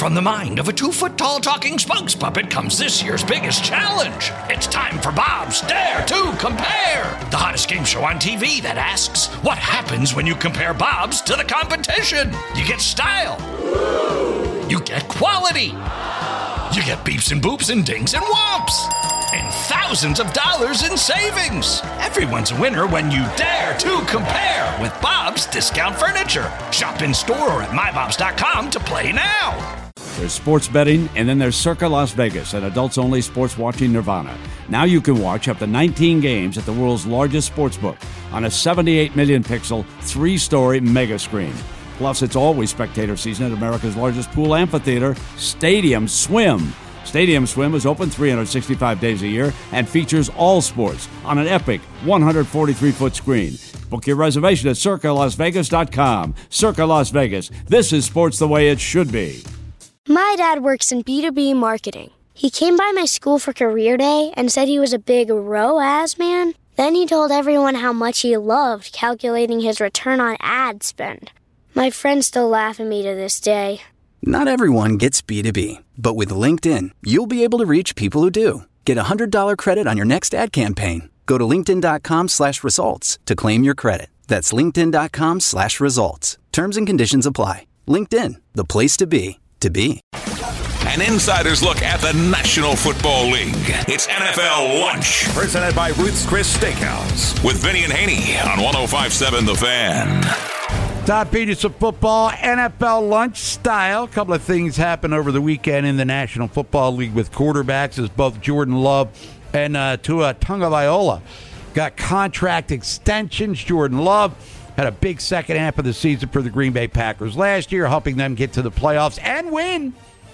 From the mind of a 2-foot-tall talking spokes puppet comes this year's biggest challenge. It's time for Bob's Dare to Compare, the hottest game show on TV that asks, what happens when you compare Bob's to the competition? You get style. You get quality. You get beeps and boops and dings and whomps. And thousands of dollars in savings. Everyone's a winner when you dare to compare with Bob's Discount Furniture. Shop in store or at mybobs.com to play now. There's sports betting, and then there's Circa Las Vegas, an adults-only sports watching nirvana. Now you can watch up to 19 games at the world's largest sportsbook on a 78 million pixel, 3-story mega screen. Plus, it's always spectator season at America's largest pool amphitheater, Stadium Swim. Stadium Swim is open 365 days a year and features all sports on an epic 143-foot screen. Book your reservation at CircaLasVegas.com. Circa Las Vegas. This is sports the way it should be. My dad works in B2B marketing. He came by my school for career day and said he was a big ROAS man. Then he told everyone how much he loved calculating his return on ad spend. My friends still laugh at me to this day. Not everyone gets B2B, but with LinkedIn, you'll be able to reach people who do. Get a $100 credit on your next ad campaign. Go to linkedin.com/results to claim your credit. That's linkedin.com/results. Terms and conditions apply. LinkedIn, the place to be. An insider's look at the National Football League. It's NFL Lunch. Presented by Ruth's Chris Steakhouse. With Vinny and Haney on 105.7 The Fan. Todd Peterson football, NFL lunch style. A couple of things happened over the weekend in the National Football League with quarterbacks as both Jordan Love and Tua Tagovailoa got contract extensions. Jordan Love had a big second half of the season for the Green Bay Packers last year, helping them get to the playoffs and win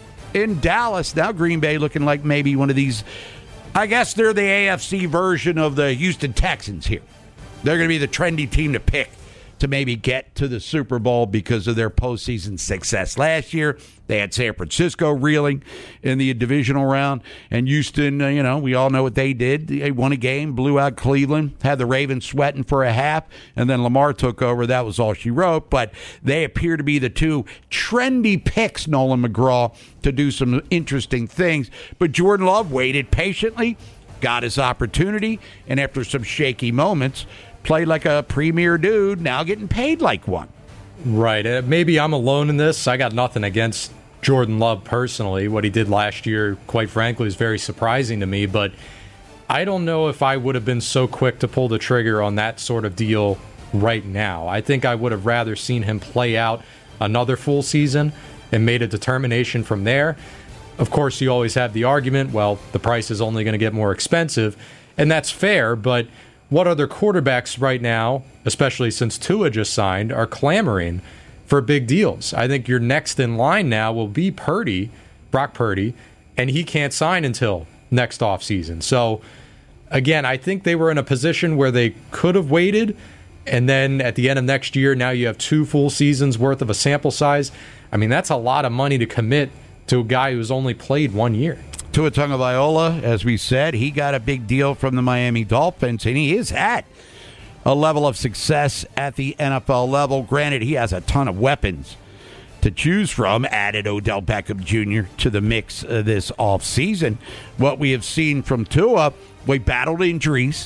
in Dallas. Now Green Bay looking like maybe one of these, I guess they're the AFC version of the Houston Texans here. They're going to be the trendy team to pick to maybe get to the Super Bowl because of their postseason success. Last year, they had San Francisco reeling in the divisional round. And Houston, we all know what they did. They won a game, blew out Cleveland, had the Ravens sweating for a half, and then Lamar took over. That was all she wrote. But they appear to be the two trendy picks, Nolan McGraw, to do some interesting things. But Jordan Love waited patiently, got his opportunity, and after some shaky moments, played like a premier dude, now getting paid like one. Right. Maybe I'm alone in this. I got nothing against Jordan Love personally. What he did last year, quite frankly, is very surprising to me. But I don't know if I would have been so quick to pull the trigger on that sort of deal right now. I think I would have rather seen him play out another full season and made a determination from there. Of course, you always have the argument, well, the price is only going to get more expensive. And that's fair, but what other quarterbacks right now, especially since Tua just signed, are clamoring for big deals? I think your next in line now will be Brock Purdy, and he can't sign until next offseason. So, again, I think they were in a position where they could have waited, and then at the end of next year, now you have 2 full seasons worth of a sample size. I mean, that's a lot of money to commit to a guy who's only played 1 year. Tua Tagovailoa, as we said, he got a big deal from the Miami Dolphins, and he is at a level of success at the NFL level. Granted, he has a ton of weapons to choose from. Added Odell Beckham Jr. to the mix this offseason. What we have seen from Tua, we battled injuries,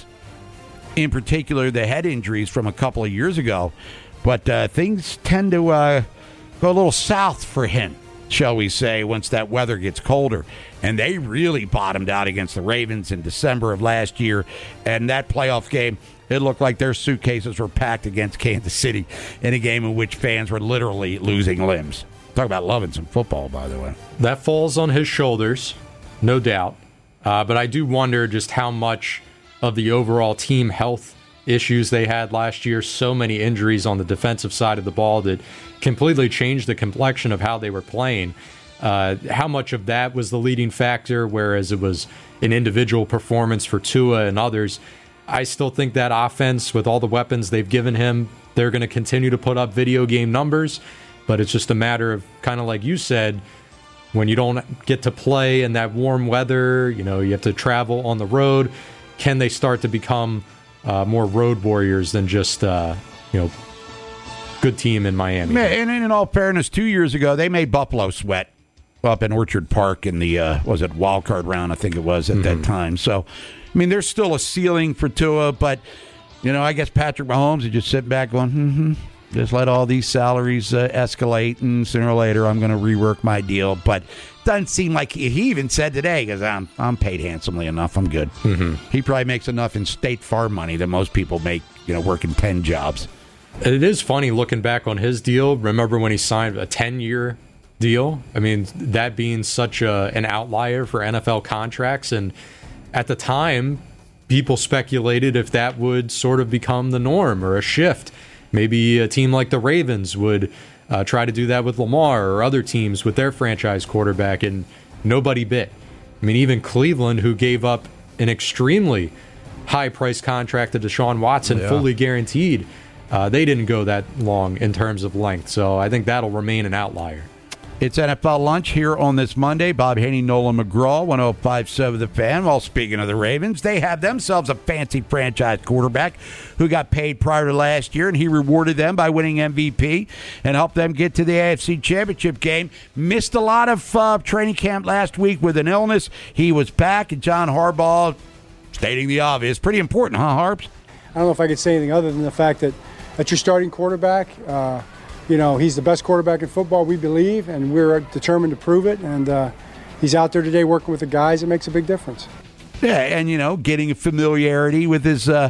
in particular the head injuries from a couple of years ago, but things tend to go a little south for him, shall we say, once that weather gets colder. And they really bottomed out against the Ravens in December of last year. And that playoff game, it looked like their suitcases were packed against Kansas City in a game in which fans were literally losing limbs. Talk about loving some football, by the way. That falls on his shoulders, no doubt. But I do wonder just how much of the overall team health issues they had last year, so many injuries on the defensive side of the ball that completely changed the complexion of how they were playing. How much of that was the leading factor, whereas it was an individual performance for Tua and others. I still think that offense, with all the weapons they've given him, they're going to continue to put up video game numbers, but it's just a matter of, kind of like you said, when you don't get to play in that warm weather, you have to travel on the road, can they start to become more road warriors than just, good team in Miami? And in all fairness, 2 years ago, they made Buffalo sweat up in Orchard Park in the, was it wild card round, I think it was at that time. So, I mean, there's still a ceiling for Tua, but, I guess Patrick Mahomes is just sitting back going, just let all these salaries escalate, and sooner or later I'm going to rework my deal. But doesn't seem like he even said today, because I'm paid handsomely enough. I'm good. He probably makes enough in State Farm money that most people make, working 10 jobs. It is funny looking back on his deal. Remember when he signed a 10-year deal? I mean, that being such an outlier for NFL contracts. And at the time, people speculated if that would sort of become the norm or a shift. Maybe a team like the Ravens would try to do that with Lamar, or other teams with their franchise quarterback, and nobody bit. I mean, even Cleveland, who gave up an extremely high-priced contract to Deshaun Watson, fully guaranteed, they didn't go that long in terms of length. So I think that'll remain an outlier. It's NFL Lunch here on this Monday. Bob Haney, Nolan McGraw, 105.7 The Fan. Well, speaking of the Ravens, they have themselves a fancy franchise quarterback who got paid prior to last year, and he rewarded them by winning MVP and helped them get to the AFC Championship game. Missed a lot of training camp last week with an illness. He was back, and John Harbaugh, stating the obvious, pretty important, huh, Harbs? I don't know if I could say anything other than the fact that your starting quarterback, he's the best quarterback in football, we believe, and we're determined to prove it. And he's out there today working with the guys. It makes a big difference. Yeah, and, getting a familiarity with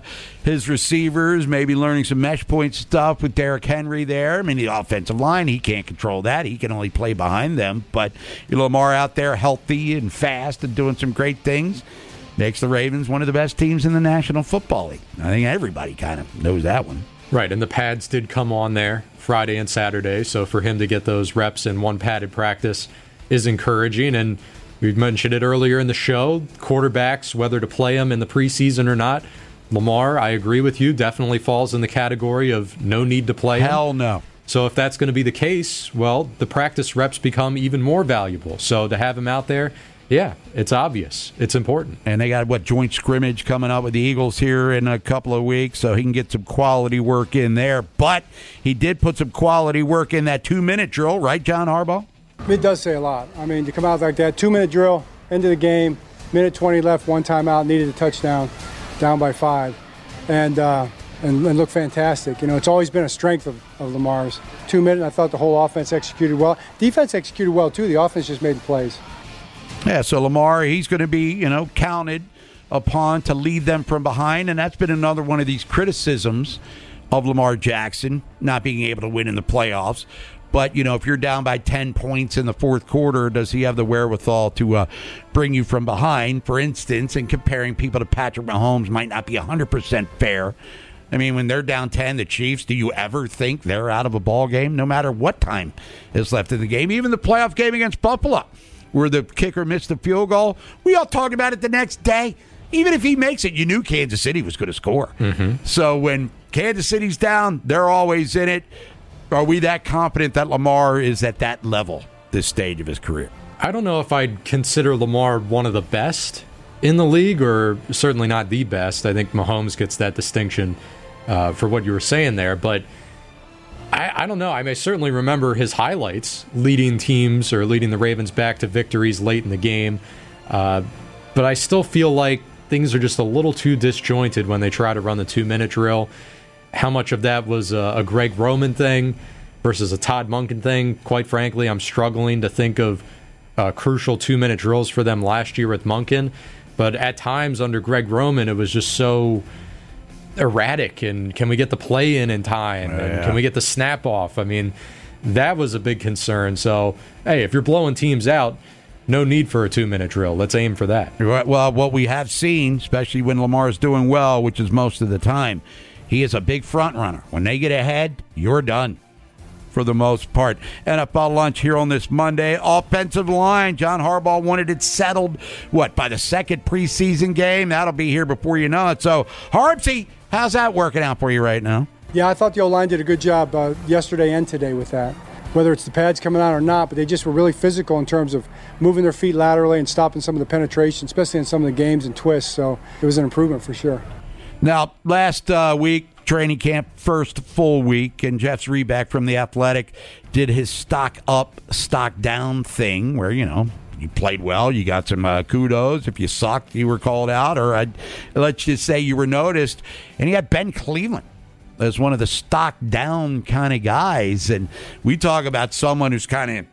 his receivers, maybe learning some mesh point stuff with Derrick Henry there. I mean, the offensive line, he can't control that. He can only play behind them. But Lamar out there healthy and fast and doing some great things makes the Ravens one of the best teams in the National Football League. I think everybody kind of knows that one. Right, and the pads did come on there Friday and Saturday, so for him to get those reps in one padded practice is encouraging. And we mentioned it earlier in the show, quarterbacks, whether to play them in the preseason or not. Lamar, I agree with you, definitely falls in the category of no need to play him. Hell no. So if that's going to be the case, well, the practice reps become even more valuable. So to have him out there, yeah, it's obvious. It's important. And they got, joint scrimmage coming up with the Eagles here in a couple of weeks, so he can get some quality work in there. But he did put some quality work in that 2-minute drill, right, John Harbaugh? It does say a lot. I mean, to come out like that, 2-minute drill, into the game, minute 20 left, one timeout, needed a touchdown, down by 5, and look fantastic. It's always been a strength of Lamar's. 2 minutes, I thought the whole offense executed well. Defense executed well, too. The offense just made the plays. Yeah, so Lamar, he's going to be, counted upon to lead them from behind, and that's been another one of these criticisms of Lamar Jackson, not being able to win in the playoffs. But, if you're down by 10 points in the fourth quarter, does he have the wherewithal to bring you from behind, for instance? And comparing people to Patrick Mahomes might not be 100% fair. I mean, when they're down 10, the Chiefs, do you ever think they're out of a ball game, no matter what time is left in the game? Even the playoff game against Buffalo, where the kicker missed the field goal, we all talked about it the next day. Even if he makes it, you knew Kansas City was going to score. So when Kansas City's down, they're always in it. Are we that confident that Lamar is at that level this stage of his career? I don't know if I'd consider Lamar one of the best in the league, or certainly not the best. I think Mahomes gets that distinction for what you were saying there, but I don't know. I may certainly remember his highlights, leading teams or leading the Ravens back to victories late in the game. But I still feel like things are just a little too disjointed when they try to run the 2-minute drill. How much of that was a Greg Roman thing versus a Todd Monken thing? Quite frankly, I'm struggling to think of crucial 2-minute drills for them last year with Monken. But at times under Greg Roman, it was just so erratic, and can we get the play in time, and can we get the snap off? I mean, that was a big concern. So, hey, if you're blowing teams out, no need for a 2-minute drill. Let's aim for that. Well, what we have seen, especially when Lamar's doing well, which is most of the time, he is a big front runner. When they get ahead, you're done for the most part. NFL Lunch here on this Monday. Offensive line, John Harbaugh wanted it settled, by the second preseason game? That'll be here before you know it. So, Harbsy, how's that working out for you right now? Yeah, I thought the O-line did a good job yesterday and today with that. Whether it's the pads coming out or not, but they just were really physical in terms of moving their feet laterally and stopping some of the penetration, especially in some of the games and twists. So it was an improvement for sure. Now, last week, training camp first full week, and Jeff Zrebiec from The Athletic did his stock up, stock down thing where, you played well, you got some kudos. If you sucked, you were called out, or let's just say you were noticed. And he had Ben Cleveland as one of the stock down kind of guys. And we talk about someone who's kind of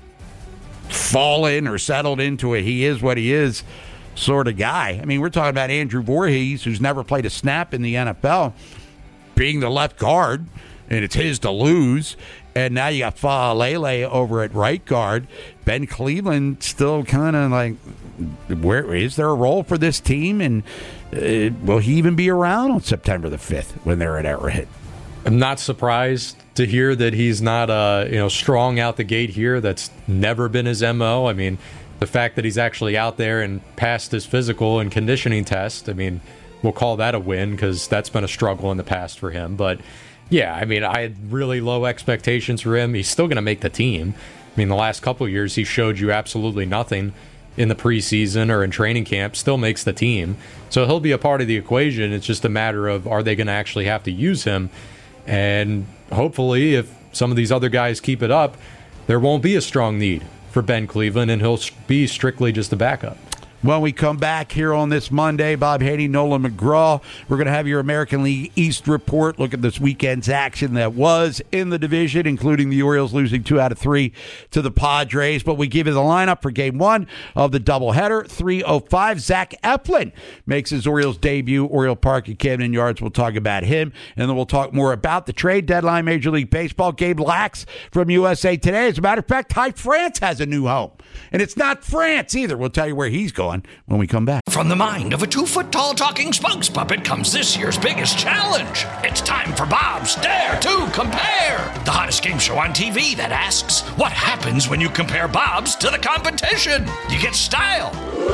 fallen or settled into it. He is what he is sort of guy. I mean, we're talking about Andrew Voorhees, who's never played a snap in the NFL, being the left guard, and it's his to lose. And now you got Fa'alele over at right guard. Ben Cleveland still kind of like, where is there a role for this team? And will he even be around on September the 5th when they're at Arrowhead? I'm not surprised to hear that he's not strong out the gate here. That's never been his MO. I mean, the fact that he's actually out there and passed his physical and conditioning test, I mean, we'll call that a win because that's been a struggle in the past for him. But yeah, I mean, I had really low expectations for him. He's still going to make the team. I mean, the last couple of years, he showed you absolutely nothing in the preseason or in training camp, still makes the team. So he'll be a part of the equation. It's just a matter of, are they going to actually have to use him? And hopefully, if some of these other guys keep it up, there won't be a strong need for Ben Cleveland, and he'll be strictly just a backup. When we come back here on this Monday, Bob Haney, Nolan McGraw, we're going to have your American League East report. Look at this weekend's action that was in the division, including the Orioles losing 2 out of 3 to the Padres. But we give you the lineup for Game 1 of the doubleheader. 3:05, Zach Eflin makes his Orioles debut. Oriole Park at Camden Yards. We'll talk about him, and then we'll talk more about the trade deadline, Major League Baseball. Gabe Lax from USA Today. As a matter of fact, Ty France has a new home, and it's not France either. We'll tell you where he's going when we come back. From the mind of a 2-foot-tall talking spokes puppet comes this year's biggest challenge. It's time for Bob's Dare to Compare, the hottest game show on TV that asks, what happens when you compare Bob's to the competition? You get style.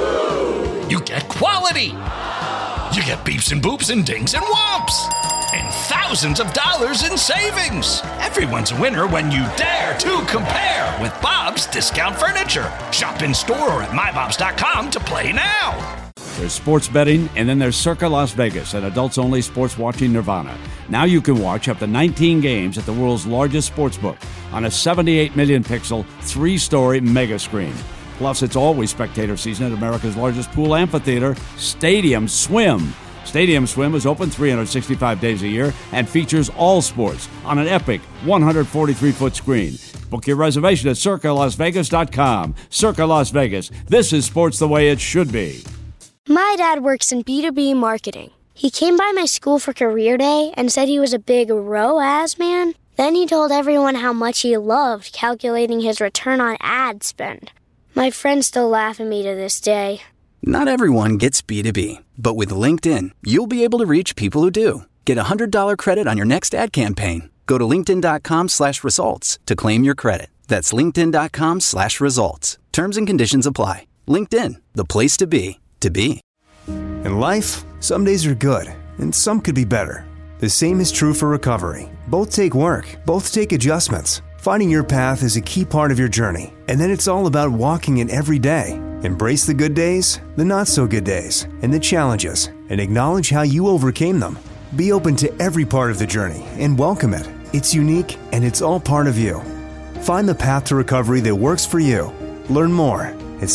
You get quality. You get beeps and boops and dings and whomps. And thousands of dollars in savings. Everyone's a winner when you dare to compare with Bob's Discount Furniture. Shop in store or at mybobs.com to play now. There's sports betting, and then there's Circa Las Vegas, an adults-only sports watching nirvana. Now you can watch up to 19 games at the world's largest sportsbook on a 78 million pixel, 3-story mega screen. Plus, it's always spectator season at America's largest pool amphitheater, Stadium Swim. Stadium Swim is open 365 days a year and features all sports on an epic 143-foot screen. Book your reservation at CircaLasVegas.com. Circa Las Vegas. This is sports the way it should be. My dad works in B2B marketing. He came by my school for career day and said he was a big ROAS man. Then he told everyone how much he loved calculating his return on ad spend. My friends still laugh at me to this day. Not everyone gets B2B, but with LinkedIn, you'll be able to reach people who do. Get a $100 credit on your next ad campaign. Go to linkedin.com/results to claim your credit. That's linkedin.com/results. Terms and conditions apply. LinkedIn, the place to be, to be. In life, some days are good, and some could be better. The same is true for recovery. Both take work, both take adjustments. Finding your path is a key part of your journey, and then it's all about walking it every day. Embrace the good days, the not-so-good days, and the challenges, and acknowledge how you overcame them. Be open to every part of the journey and welcome it. It's unique, and it's all part of you. Find the path to recovery that works for you. Learn more at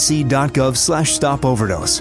cdc.gov/stopoverdose.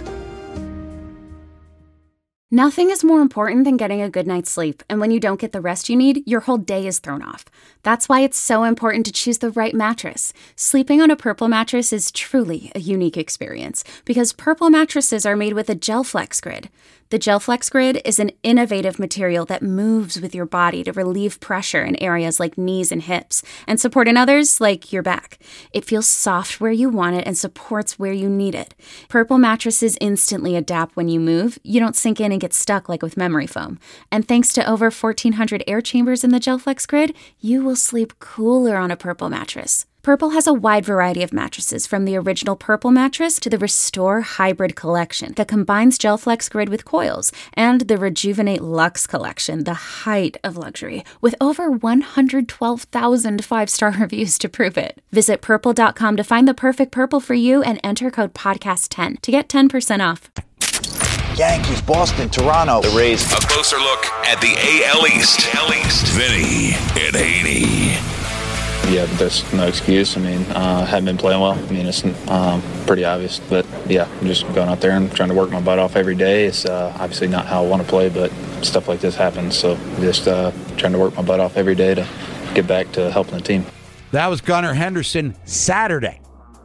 Nothing is more important than getting a good night's sleep, and when you don't get the rest you need, your whole day is thrown off. That's why it's so important to choose the right mattress. Sleeping on a Purple mattress is truly a unique experience because Purple mattresses are made with a GelFlex Grid. The GelFlex Grid is an innovative material that moves with your body to relieve pressure in areas like knees and hips and support in others like your back. It feels soft where you want it and supports where you need it. Purple mattresses instantly adapt when you move. You don't sink in and get stuck like with memory foam. And thanks to over 1,400 air chambers in the GelFlex Grid, you will sleep cooler on a Purple mattress. Purple has a wide variety of mattresses, from the original Purple mattress to the Restore Hybrid collection that combines GelFlex Grid with coils, and the Rejuvenate Luxe collection, the height of luxury, with over 112,000 5-star reviews to prove it. Visit Purple.com to find the perfect Purple for you and enter code PODCAST10 to get 10% off. Yankees, Boston, Toronto, the Rays. A closer look at the AL East. Vinny and Haney. Yeah, but there's no excuse. I mean, haven't been playing well. I mean, it's pretty obvious. But, yeah, I'm just going out there and trying to work my butt off every day. It's obviously not how I want to play, but stuff like this happens. So just trying to work my butt off every day to get back to helping the team. That was Gunnar Henderson Saturday.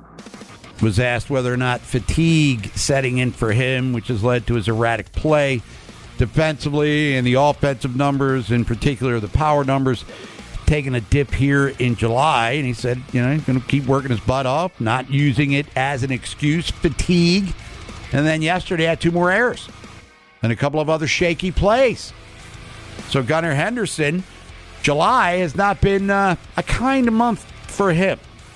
Was asked whether or not fatigue setting in for him, which has led to his erratic play defensively and the offensive numbers, in particular the power numbers, taking a dip here in July. And he said, he's going to keep working his butt off, not using it as an excuse, fatigue. And then yesterday had 2 more errors and a couple of other shaky plays. So Gunnar Henderson, July has not been a kind month for him.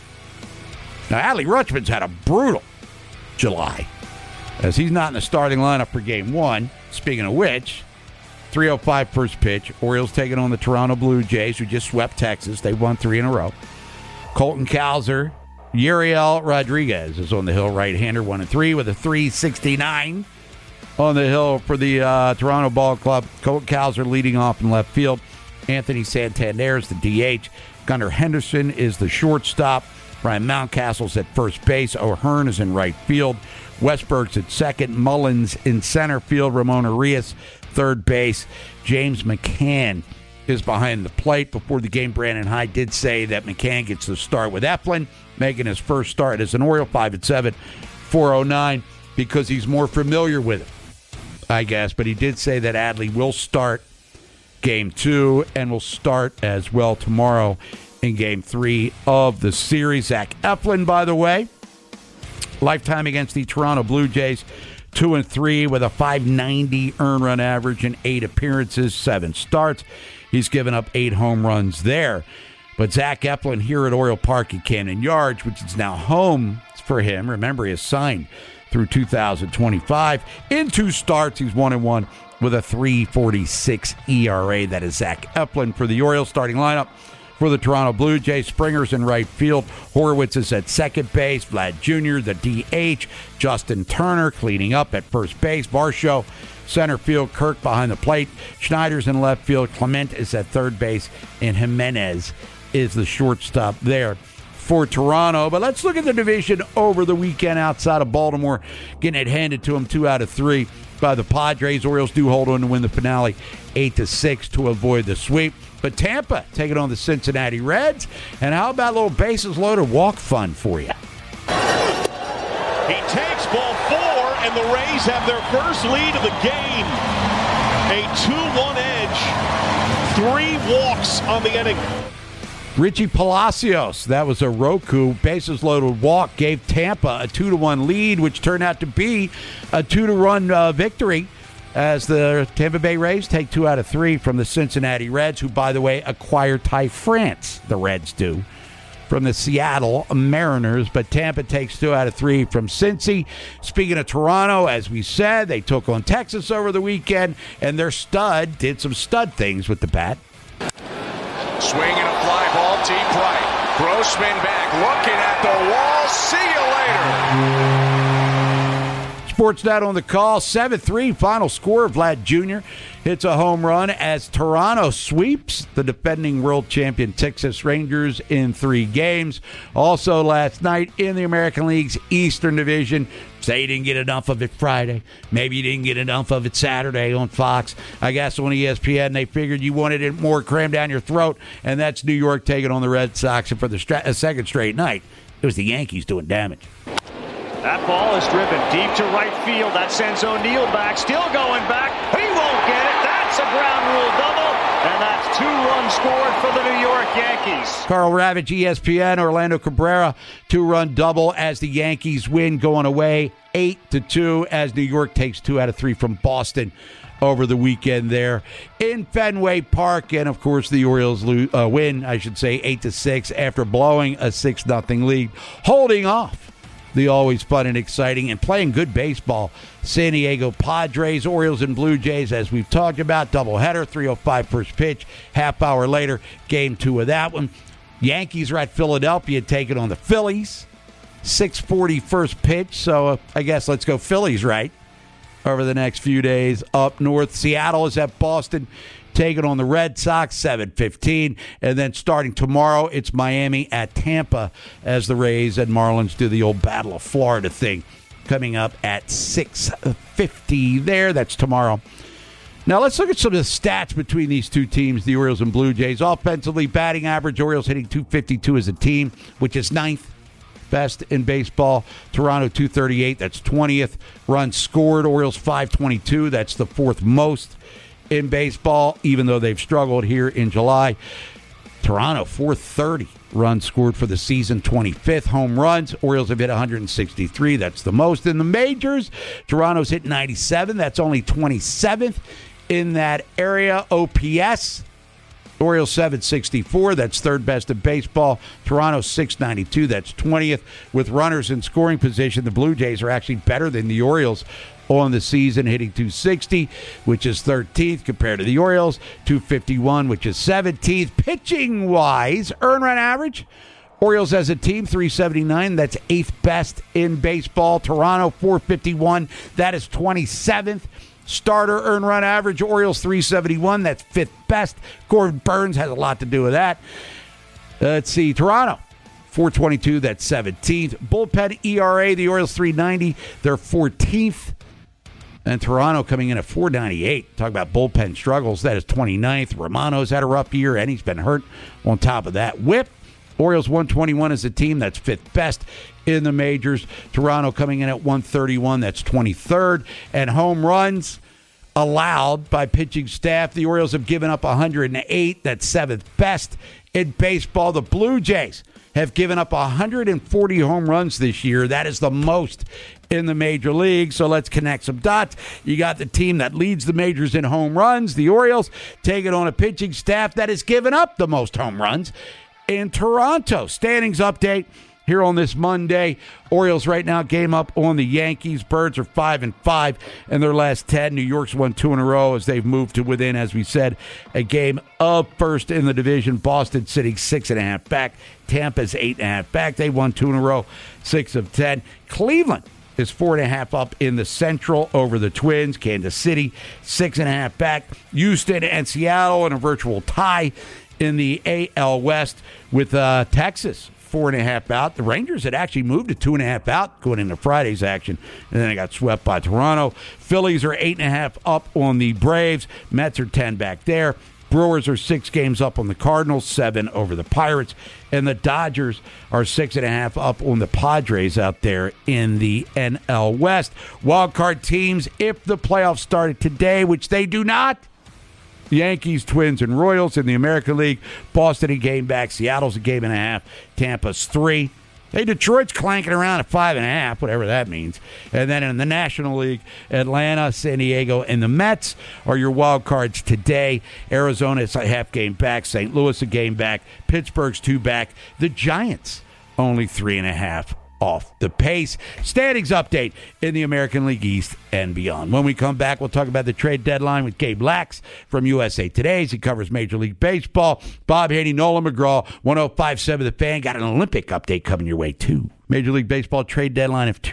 Now, Adley Rutschman's had a brutal July, as he's not in the starting lineup for Game 1. Speaking of which, 3:05 first pitch. Orioles taking on the Toronto Blue Jays, who just swept Texas. They won 3 in a row. Colton Cowser, Yuriel Rodriguez is on the hill, right-hander, 1-3 with a 3.69 on the hill for the Toronto Ball Club. Colton Cowser leading off in left field. Anthony Santander is the DH. Gunnar Henderson is the shortstop. Brian Mountcastle's at first base. O'Hearn is in right field. Westberg's at second. Mullins in center field. Ramon Arias, third base. James McCann is behind the plate. Before the game, Brandon Hyde did say that McCann gets the start with Eflin, making his first start as an Oriole, 5-7, 409, because he's more familiar with it, I guess. But he did say that Adley will start Game 2 and will start as well tomorrow in Game 3 of the series. Zach Eflin, by the way, lifetime against the Toronto Blue Jays, 2-3 with a .590 earned run average in 8 appearances, 7 starts. He's given up 8 home runs there. But Zach Eflin here at Oriole Park at Camden Yards, which is now home for him. Remember, he is signed through 2025. In 2 starts, he's 1-1 with a 3.46 ERA. That is Zach Eflin for the Orioles starting lineup. For the Toronto Blue Jays, Springer's in right field. Horowitz is at second base. Vlad Jr., the DH. Justin Turner cleaning up at first base. Varsho, center field. Kirk behind the plate. Schneider's in left field. Clement is at third base. And Jimenez is the shortstop there for Toronto. But let's look at the division over the weekend outside of Baltimore, getting it handed to them 2 out of 3 by the Padres. Orioles do hold on to win the finale 8-6 to avoid the sweep. But Tampa taking on the Cincinnati Reds. And how about a little bases loaded walk fun for you? He takes ball 4, and the Rays have their first lead of the game. A 2-1 edge. 3 walks on the inning. Richie Palacios, that was a Roku bases loaded walk, gave Tampa a 2-1 lead, which turned out to be a 2-run victory, as the Tampa Bay Rays take 2 out of 3 from the Cincinnati Reds, who, by the way, acquired Ty France, the Reds do, from the Seattle Mariners. But Tampa takes 2 out of 3 from Cincy. Speaking of Toronto, as we said, they took on Texas over the weekend, and their stud did some stud things with the bat. Swing and a fly ball deep right. Grossman back, looking at the wall. See you later. Sportsnet on the call, 7-3 final score. Vlad Jr. hits a home run as Toronto sweeps the defending world champion Texas Rangers in 3 games. Also last night in the American League's Eastern Division, say you didn't get enough of it Friday. Maybe you didn't get enough of it Saturday on Fox. I guess on ESPN they figured you wanted it more crammed down your throat, and that's New York taking on the Red Sox. And for the second straight night, it was the Yankees doing damage. That ball is driven deep to right field. That sends O'Neill back. Still going back. He won't get it. That's a ground rule double. And that's 2 runs scored for the New York Yankees. Carl Ravitch, ESPN. Orlando Cabrera, 2-run double as the Yankees win, going away 8-2 as New York takes 2 out of 3 from Boston over the weekend there in Fenway Park. And, of course, the Orioles win, 8-6 after blowing a 6-0 lead, holding off the always fun and exciting and playing good baseball San Diego Padres. Orioles and Blue Jays, as we've talked about, doubleheader, 3:05 first pitch. Half hour later, Game 2 of that one. Yankees are at Philadelphia taking on the Phillies. 6:40 first pitch, so I guess let's go Phillies, right? over the next few days up north. Seattle is at Boston, taking on the Red Sox, 7:15. And then starting tomorrow, it's Miami at Tampa as the Rays and Marlins do the old Battle of Florida thing. Coming up at 6:50 there. That's tomorrow. Now let's look at some of the stats between these two teams, the Orioles and Blue Jays. Offensively, batting average, Orioles hitting .252 as a team, which is 9th best in baseball. Toronto 238, that's 20th. Runs scored, Orioles 522, that's the 4th most in baseball, even though they've struggled here in July. Toronto 430 runs scored for the season, 25th. Home runs, Orioles have hit 163, that's the most in the majors. Toronto's hit 97, that's only 27th in that area. OPS, Orioles 764, that's 3rd best in baseball. Toronto 692, that's 20th. With runners in scoring position, the Blue Jays are actually better than the Orioles on the season, hitting .260, which is 13th compared to the Orioles, .251, which is 17th. Pitching-wise, earned run average, Orioles as a team, .379, that's 8th best in baseball. Toronto, .451, that is 27th. Starter earned run average, Orioles .371, that's 5th best. Corbin Burns has a lot to do with that. Let's see, Toronto, .422, that's 17th. Bullpen ERA, the Orioles .390, they're 14th. And Toronto coming in at .498. Talk about bullpen struggles, that is 29th. Romano's had a rough year, and he's been hurt on top of that. WHIP, Orioles .121 as a team, that's 5th best in the majors. Toronto coming in at .131, that's 23rd. And home runs allowed by pitching staff, the Orioles have given up 108, that's 7th best in baseball. The Blue Jays have given up 140 home runs this year. That is the most in the major league. So let's connect some dots. You got the team that leads the majors in home runs, the Orioles, taking on a pitching staff that has given up the most home runs in Toronto. Standings update here on this Monday. Orioles right now game up on the Yankees. Birds are 5-5 in their last 10. New York's won 2 in a row as they've moved to within, as we said, a game of first in the division. Boston sitting 6.5 back. Tampa's 8.5 back. They won 2 in a row, 6 of 10. Cleveland is 4.5 up in the Central over the Twins. Kansas City 6.5 back. Houston and Seattle in a virtual tie in the AL West with Texas 4.5 out. The Rangers had actually moved to 2.5 out going into Friday's action, and then they got swept by Toronto. Phillies are 8.5 up on the Braves. Mets are 10 back there. Brewers are 6 games up on the Cardinals, 7 over the Pirates. And the Dodgers are 6.5 up on the Padres out there in the NL West. Wildcard teams, if the playoffs started today, which they do not, Yankees, Twins, and Royals in the American League. Boston a game back. Seattle's a game and a half. Tampa's 3. Hey, Detroit's clanking around at 5.5, whatever that means. And then in the National League, Atlanta, San Diego, and the Mets are your wild cards today. Arizona is a half game back. St. Louis a game back. Pittsburgh's 2 back. The Giants only 3.5 off the pace. Standings update in the American League East and beyond. When we come back, we'll talk about the trade deadline with Gabe Lax from USA Today. He covers Major League Baseball. Bob Haney, Nolan McGraw, 105.7 The Fan. Got an Olympic update coming your way, too. Major League Baseball trade deadline of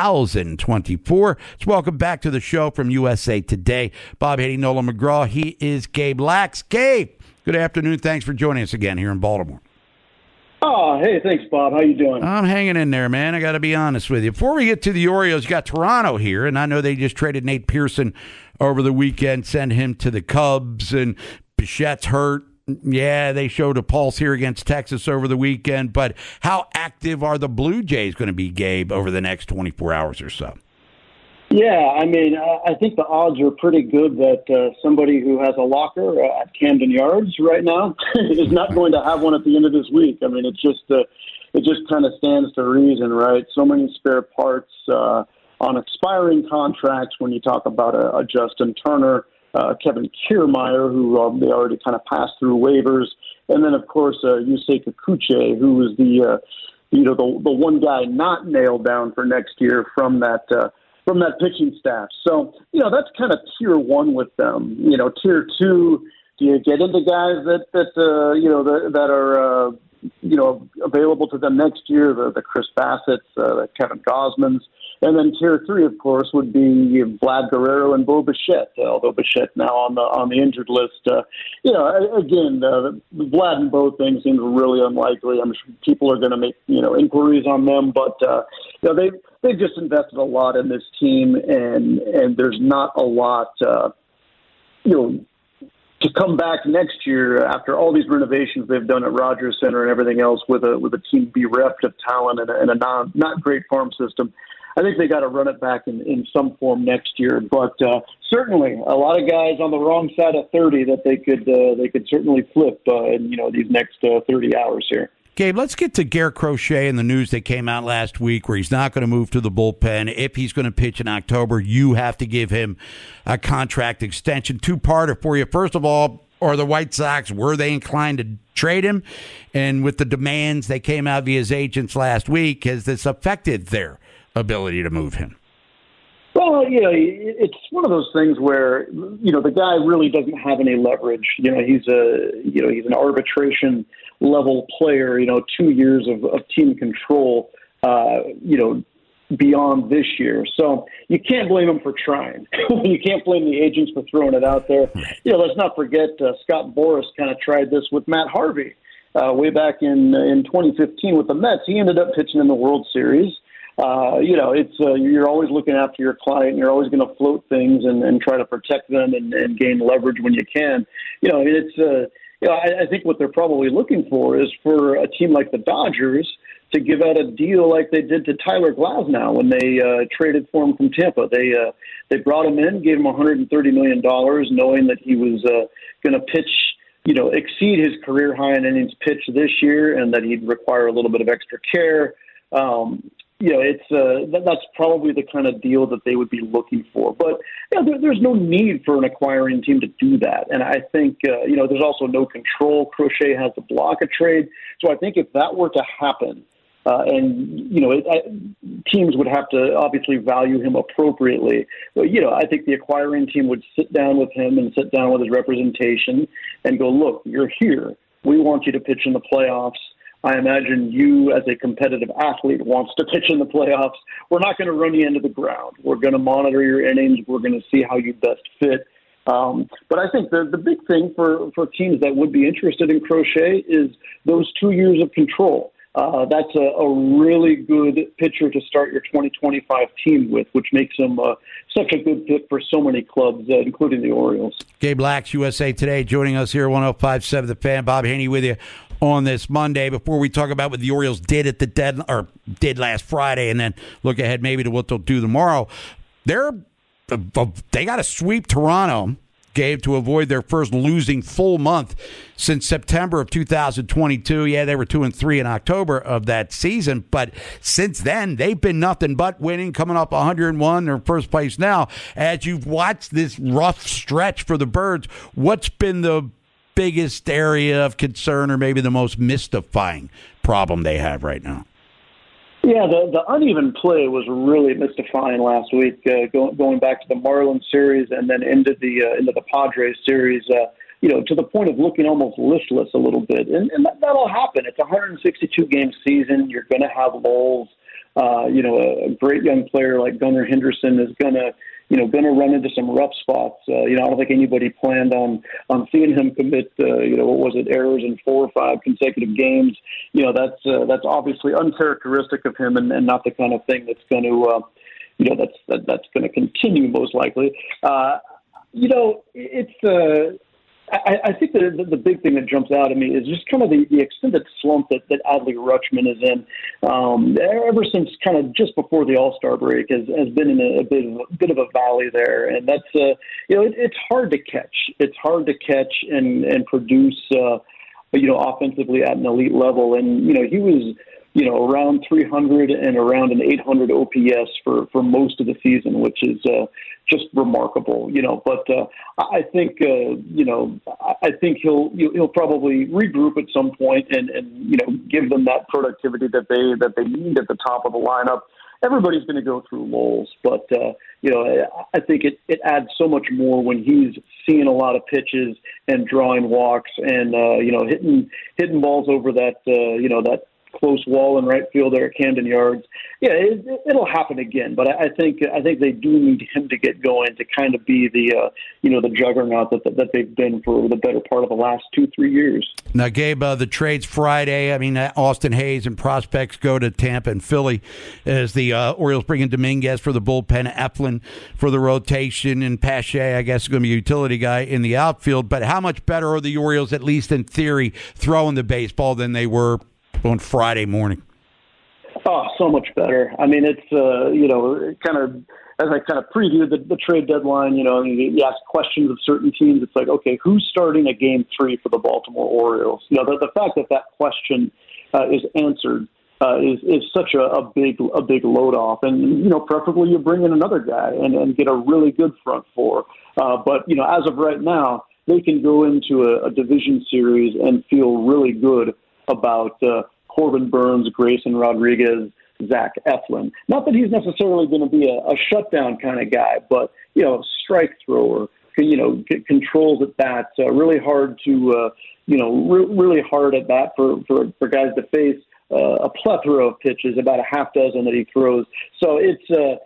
2024. So welcome back to the show from USA Today. Bob Haney, Nolan McGraw. He is Gabe Lax. Gabe, good afternoon. Thanks for joining us again here in Baltimore. Oh, hey, thanks, Bob. How you doing? I'm hanging in there, man. I got to be honest with you. Before we get to the Orioles, you got Toronto here, and I know they just traded Nate Pearson over the weekend, sent him to the Cubs, and Bichette's hurt. Yeah, they showed a pulse here against Texas over the weekend, but how active are the Blue Jays going to be, Gabe, over the next 24 hours or so? Yeah, I mean, I think the odds are pretty good that somebody who has a locker at Camden Yards right now is not going to have one at the end of this week. I mean, it just kind of stands to reason, right? So many spare parts on expiring contracts when you talk about a Justin Turner, Kevin Kiermaier, who they already kind of passed through waivers, and then of course Yusei Kikuchi, who was the one guy not nailed down for next year from that pitching staff. So, that's kind of tier 1 with them. Tier 2, do you get into guys that are available to them next year, the Chris Bassett's, the Kevin Gausmans. And then tier 3, of course, would be Vlad Guerrero and Bo Bichette, although Bichette now on the injured list. Again, Vlad and Bo thing seems really unlikely. I'm sure people are going to make, inquiries on them, but, they've just invested a lot in this team, and there's not a lot, to come back next year after all these renovations they've done at Rogers Center and everything else with a team bereft of talent and a not great farm system. I think they got to run it back in some form next year. But certainly a lot of guys on the wrong side of 30 that they could certainly flip in these next 30 hours here. Gabe, let's get to Garrett Crochet and the news that came out last week where he's not going to move to the bullpen. If he's going to pitch in October, you have to give him a contract extension. Two-parter for you. First of all, are the White Sox, were they inclined to trade him? And with the demands that came out via his agents last week, has this affected their ability to move him? Well, it's one of those things where, the guy really doesn't have any leverage. He's an arbitration level player, 2 years of team control, beyond this year. So you can't blame him for trying. You can't blame the agents for throwing it out there. Let's not forget Scott Boras kind of tried this with Matt Harvey way back in 2015 with the Mets. He ended up pitching in the World Series. You're always looking after your client. You're always going to float things and try to protect them and gain leverage when you can. I think what they're probably looking for is for a team like the Dodgers to give out a deal like they did to Tyler Glasnow when they traded for him from Tampa. They brought him in, gave him $130 million, knowing that he was going to pitch, exceed his career high in innings pitched this year, and that he'd require a little bit of extra care. That's probably the kind of deal that they would be looking for. But there's no need for an acquiring team to do that. And I think there's also no control. Crochet has to block a trade. So I think if that were to happen, teams would have to obviously value him appropriately. But, I think the acquiring team would sit down with him and sit down with his representation and go, look, you're here. We want you to pitch in the playoffs. I imagine you, as a competitive athlete, wants to pitch in the playoffs. We're not going to run you into the ground. We're going to monitor your innings. We're going to see how you best fit. But I think the big thing for teams that would be interested in Crochet is those 2 years of control. That's a really good pitcher to start your 2025 team with, which makes him such a good fit for so many clubs, including the Orioles. Gabe Lax, USA Today, joining us here, 105.7 The Fan. Bob Haney with you on this Monday. Before we talk about what the Orioles did at the did last Friday, and then look ahead maybe to what they'll do tomorrow, they got to sweep Toronto, Gabe, to avoid their first losing full month since September of 2022. Yeah, they were 2-3 in October of that season, but since then they've been nothing but winning, coming up 101. They're first place now. As you've watched this rough stretch for the Birds, what's been the biggest area of concern, or maybe the most mystifying problem they have right now? Yeah, the uneven play was really mystifying last week, going back to the Marlins series and then into the Padres series, to the point of looking almost listless a little bit. And that'll happen. It's a 162-game season. You're going to have lulls. A great young player like Gunnar Henderson is going to run into some rough spots. I don't think anybody planned on seeing him commit, errors in 4 or 5 consecutive games. That's obviously uncharacteristic of him and not the kind of thing that's going to, that's going to continue most likely. I think the big thing that jumps out at me is just kind of the extended slump that Adley Rutschman is in. Ever since kind of just before the All-Star break has been in a bit of a valley there, and that's it's hard to catch. It's hard to catch and produce offensively at an elite level. And he was around 300 and around an 800 OPS for most of the season, which is just remarkable, But I think I think he'll probably regroup at some point and give them that productivity that they need at the top of the lineup. Everybody's going to go through lulls, but I think it adds so much more when he's seeing a lot of pitches and drawing walks and hitting balls over that that close wall in right field there at Camden Yards. Yeah, it'll happen again, but I think they do need him to get going to kind of be the the juggernaut that they've been for the better part of the last 2-3 years. Now, Gabe, the trade's Friday. I mean, Austin Hayes and prospects go to Tampa and Philly as the Orioles bring in Dominguez for the bullpen, Eflin for the rotation, and Pache, I guess, is going to be a utility guy in the outfield. But how much better are the Orioles, at least in theory, throwing the baseball than they were on Friday morning? Oh, so much better. I mean, it's, kind of, as I kind of previewed the trade deadline, you ask questions of certain teams. It's like, okay, who's starting a game 3 for the Baltimore Orioles? The fact that question is answered is such a big load off. And, preferably you bring in another guy and get a really good front four. But, as of right now, they can go into a division series and feel really good about Corbin Burns, Grayson Rodriguez, Zach Eflin. Not that he's necessarily going to be a shutdown kind of guy, but, strike thrower, controls at bat, really hard to, really hard at bat for guys to face a plethora of pitches, about a half dozen that he throws. So it's,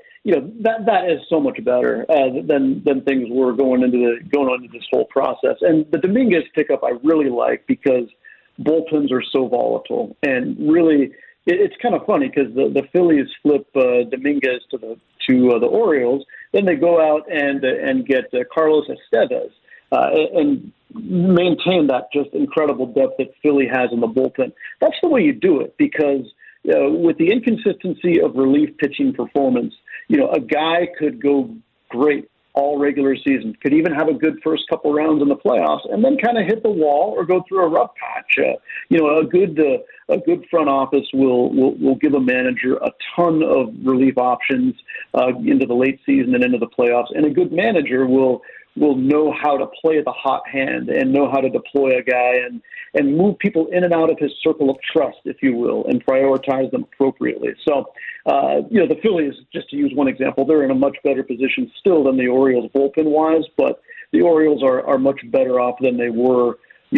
that is so much better than things were going into this whole process. And the Dominguez pickup I really like because bullpens are so volatile, and really it's kind of funny because the Phillies flip Dominguez to the Orioles, then they go out and get Carlos Estevez and maintain that just incredible depth that Philly has in the bullpen. That's the way you do it, because with the inconsistency of relief pitching performance, a guy could go great all regular season, could even have a good first couple rounds in the playoffs, and then kind of hit the wall or go through a rough patch. A good front office will give a manager a ton of relief options into the late season and into the playoffs, and a good manager will know how to play the hot hand and know how to deploy a guy and move people in and out of his circle of trust, if you will, and prioritize them appropriately. So, the Phillies, just to use one example, they're in a much better position still than the Orioles bullpen-wise, but the Orioles are much better off than they were,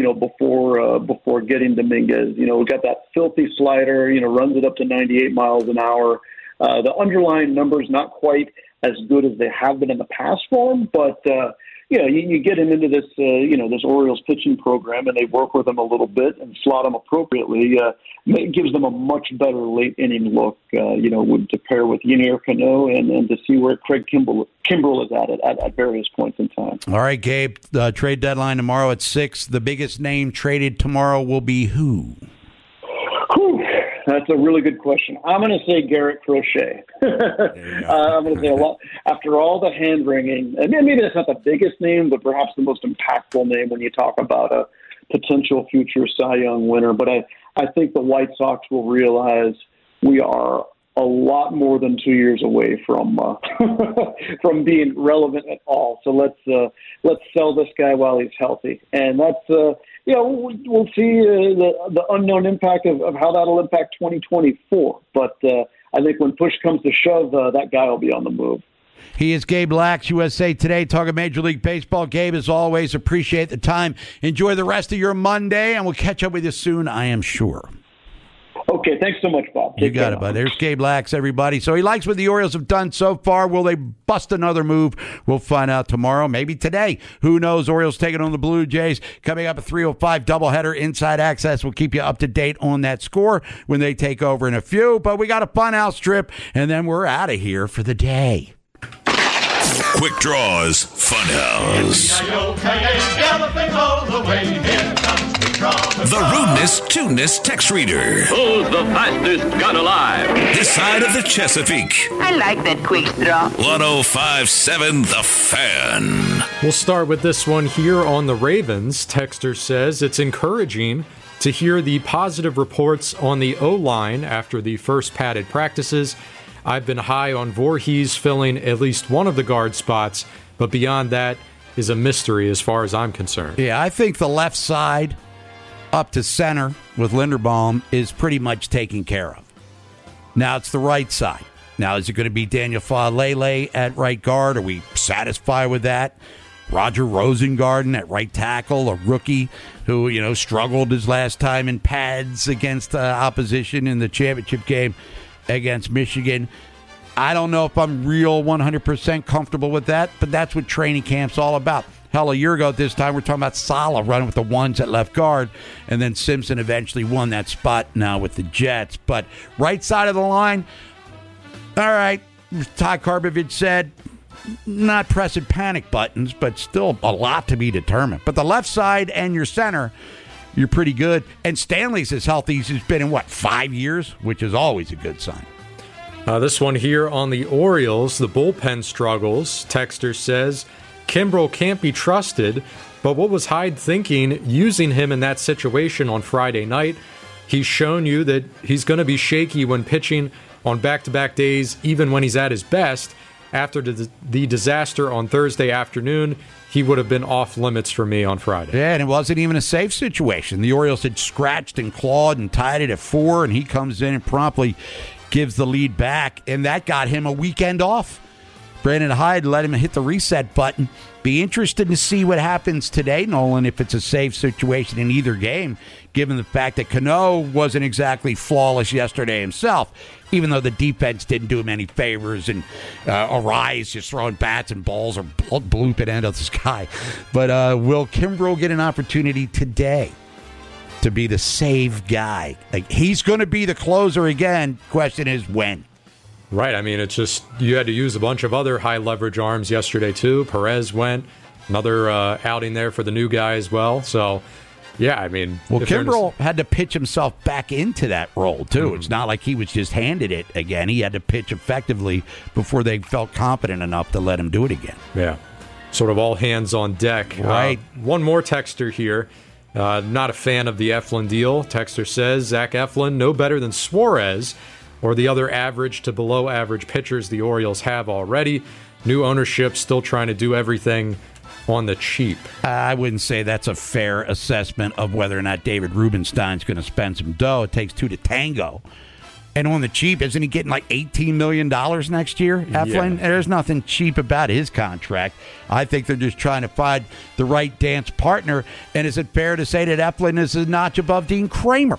before getting Dominguez. We got that filthy slider, runs it up to 98 miles an hour. The underlying numbers not quite as good as they have been in the past for him, but you get him into this this Orioles pitching program, and they work with him a little bit and slot him appropriately. It gives them a much better late inning look, to pair with Yennier Cano and to see where Craig Kimbrell is at various points in time. All right, Gabe, the trade deadline tomorrow at 6. The biggest name traded tomorrow will be who? That's a really good question. I'm going to say Garrett Crochet. I'm going to say a lot after all the hand wringing. And maybe that's not the biggest name, but perhaps the most impactful name when you talk about a potential future Cy Young winner. But I think the White Sox will realize we are a lot more than 2 years away from from being relevant at all. So let's sell this guy while he's healthy, and that's. We'll see the unknown impact of how that'll impact 2024. But I think when push comes to shove, that guy will be on the move. He is Gabe Lax, USA Today, talking Major League Baseball. Gabe, as always, appreciate the time. Enjoy the rest of your Monday, and we'll catch up with you soon, I am sure. Okay, thanks so much, Bob. You got it, bud. There's Gabe Lax, everybody. So he likes what the Orioles have done so far. Will they bust another move? We'll find out tomorrow, maybe today. Who knows? Orioles taking on the Blue Jays. Coming up at 3:05 doubleheader Inside Access. We'll keep you up to date on that score when they take over in a few. But we got a Funhouse trip, and then we're out of here for the day. Quick Draws Funhouse. The Rudeness Tuneness text reader. Who's the fastest gun alive? This side of the Chesapeake. I like that quick draw. 105.7 The Fan. We'll start with this one here on the Ravens. Texter says it's encouraging to hear the positive reports on the O-line after the first padded practices. I've been high on Voorhees filling at least one of the guard spots, but beyond that is a mystery as far as I'm concerned. Yeah, I think the left side up to center with Linderbaum is pretty much taken care of. Now it's the right side. Now, is it going to be Daniel Faalele at right guard? Are we satisfied with that? Roger Rosengarten at right tackle, a rookie who, struggled his last time in pads against opposition in the championship game against Michigan. I don't know if I'm real 100% comfortable with that, but that's what training camp's all about. Hell, a year ago at this time, we're talking about Saleh running with the ones at left guard, and then Simpson eventually won that spot now with the Jets. But right side of the line, all right, Ty Karbovich said, not pressing panic buttons, but still a lot to be determined. But the left side and your center, you're pretty good. And Stanley's as healthy as he's been in, 5 years, which is always a good sign. This one here on the Orioles, the bullpen struggles. Texter says, Kimbrel can't be trusted, but what was Hyde thinking using him in that situation on Friday night? He's shown you that he's going to be shaky when pitching on back-to-back days, even when he's at his best. After the disaster on Thursday afternoon, he would have been off limits for me on Friday. Yeah, and it wasn't even a safe situation. The Orioles had scratched and clawed and tied it at 4, and he comes in and promptly gives the lead back, and that got him a weekend off. Brandon Hyde let him hit the reset button. Be interested to see what happens today, Nolan, if it's a safe situation in either game, given the fact that Cano wasn't exactly flawless yesterday himself, even though the defense didn't do him any favors, and Arise just throwing bats and balls or blooping out of the sky. But will Kimbrel get an opportunity today to be the save guy? Like, he's going to be the closer again. Question is when. Right. I mean, it's just you had to use a bunch of other high leverage arms yesterday, too. Perez went. Another outing there for the new guy as well. So, yeah, I mean. Well, Kimbrel had to pitch himself back into that role, too. Mm-hmm. It's not like he was just handed it again. He had to pitch effectively before they felt confident enough to let him do it again. Yeah. Sort of all hands on deck. Right. One more texter here. Not a fan of the Eflin deal. Texter says, Zach Eflin, no better than Suarez or the other average to below average pitchers the Orioles have already. New ownership still trying to do everything on the cheap. I wouldn't say that's a fair assessment of whether or not David Rubenstein's going to spend some dough. It takes two to tango. And on the cheap, isn't he getting like $18 million next year, Eflin? Yeah. There's nothing cheap about his contract. I think they're just trying to find the right dance partner. And is it fair to say that Eflin is a notch above Dean Kramer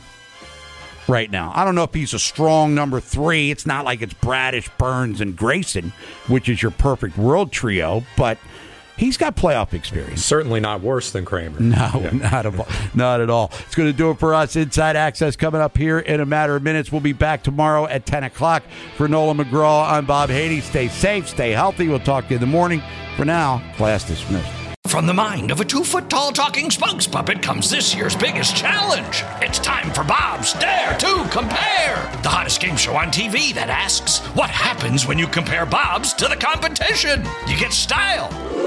right now? I don't know if he's a strong number 3. It's not like it's Bradish, Burns, and Grayson, which is your perfect world trio, but he's got playoff experience. Certainly not worse than Kramer. No, not at all. It's going to do it for us. Inside Access coming up here in a matter of minutes. We'll be back tomorrow at 10 o'clock. For Nolan McGraw, I'm Bob Haney. Stay safe, stay healthy. We'll talk to you in the morning. For now, class dismissed. From the mind of a 2-foot-tall talking spokes puppet comes this year's biggest challenge. It's time for Bob's Dare to Compare, the hottest game show on TV that asks, what happens when you compare Bob's to the competition? You get style.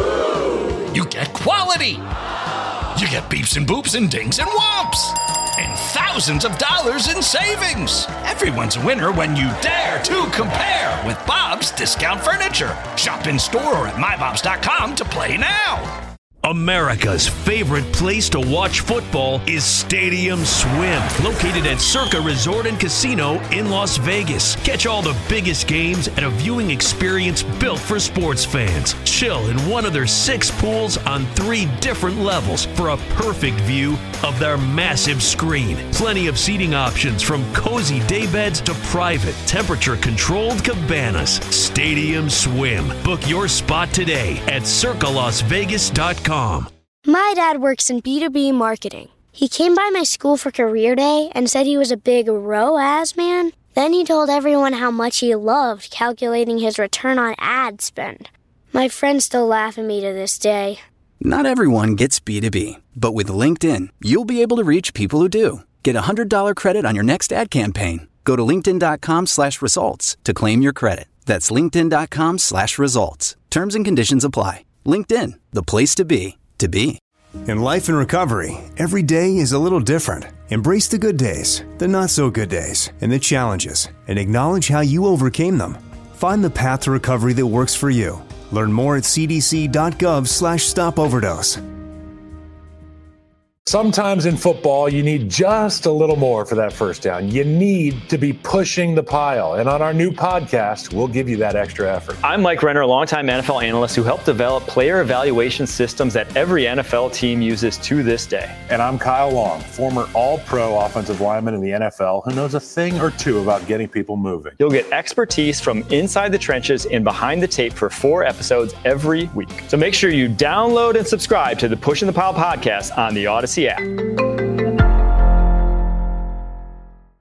You get quality. You get beeps and boops and dings and whomps. And thousands of dollars in savings. Everyone's a winner when you dare to compare with Bob's Discount Furniture. Shop in store or at mybobs.com to play now. America's favorite place to watch football is Stadium Swim, located at Circa Resort and Casino in Las Vegas. Catch all the biggest games at a viewing experience built for sports fans. Chill in one of their 6 pools on 3 different levels for a perfect view of their massive screen. Plenty of seating options from cozy daybeds to private, temperature-controlled cabanas. Stadium Swim. Book your spot today at circalasvegas.com. My dad works in B2B marketing. He came by my school for career day and said he was a big ROAS man. Then he told everyone how much he loved calculating his return on ad spend. My friends still laugh at me to this day. Not everyone gets B2B, but with LinkedIn, you'll be able to reach people who do. Get a $100 credit on your next ad campaign. Go to linkedin.com/results to claim your credit. That's linkedin.com/results. Terms and conditions apply. LinkedIn, the place to be, to be. In life and recovery, every day is a little different. Embrace the good days, the not so good days, and the challenges, and acknowledge how you overcame them. Find the path to recovery that works for you. Learn more at cdc.gov/stopoverdose. Sometimes in football, you need just a little more for that first down. You need to be pushing the pile. And on our new podcast, we'll give you that extra effort. I'm Mike Renner, a longtime NFL analyst who helped develop player evaluation systems that every NFL team uses to this day. And I'm Kyle Long, former all-pro offensive lineman in the NFL who knows a thing or two about getting people moving. You'll get expertise from inside the trenches and behind the tape for 4 episodes every week. So make sure you download and subscribe to the Pushing the Pile podcast on the Odyssey app.